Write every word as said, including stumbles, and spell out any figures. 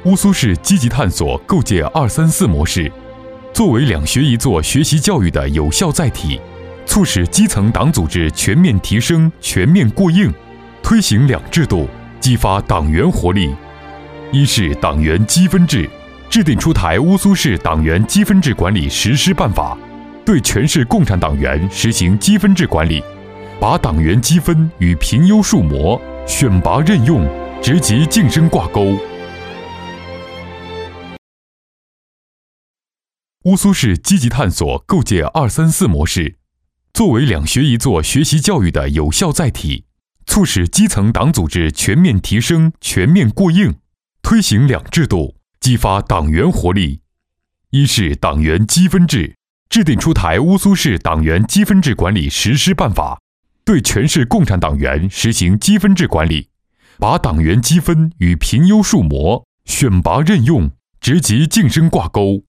乌苏市积极探索构建“二三四”模式，作为两学一做学习教育的有效载体，促使基层党组织全面提升、全面过硬，推行两制度，激发党员活力。一是党员积分制，制定出台乌苏市党员积分制管理实施办法，对全市共产党员实行积分制管理，把党员积分与评优树模、选拔任用、职级晋升挂钩。乌苏市积极探索构建“二三四”模式，作为两学一做学习教育的有效载体，促使基层党组织全面提升、全面过硬，推行两制度，激发党员活力。一是党员积分制，制定出台乌苏市党员积分制管理实施办法，对全市共产党员实行积分制管理，把党员积分与评优树模、选拔任用、职级晋升挂钩。